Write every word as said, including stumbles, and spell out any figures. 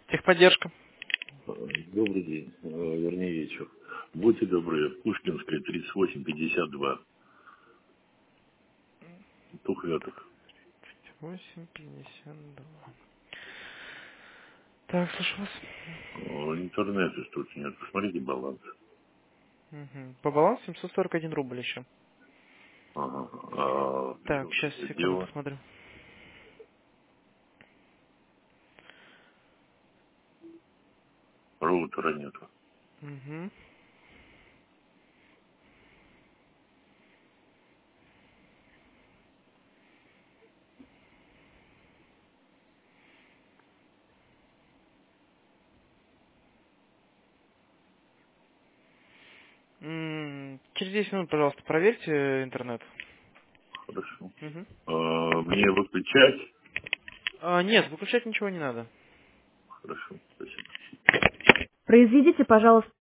Техподдержка. Добрый день, э, вернее вечер. Будьте добры, Пушкинская, тридцать восемь пятьдесят два. Тухляток. восемь пятьдесят два. Так, слышу вас. Интернета что-то нет. Посмотрите баланс. Угу. По балансу семьсот сорок один рубль еще. Ага. А Так, сейчас, секунду, дело посмотрю. роутера нету. Угу. М, Через десять минут, пожалуйста, проверьте интернет. Хорошо. Угу. А, мне выключать? А, нет, выключать ничего не надо. Хорошо, спасибо. Произведите, пожалуйста.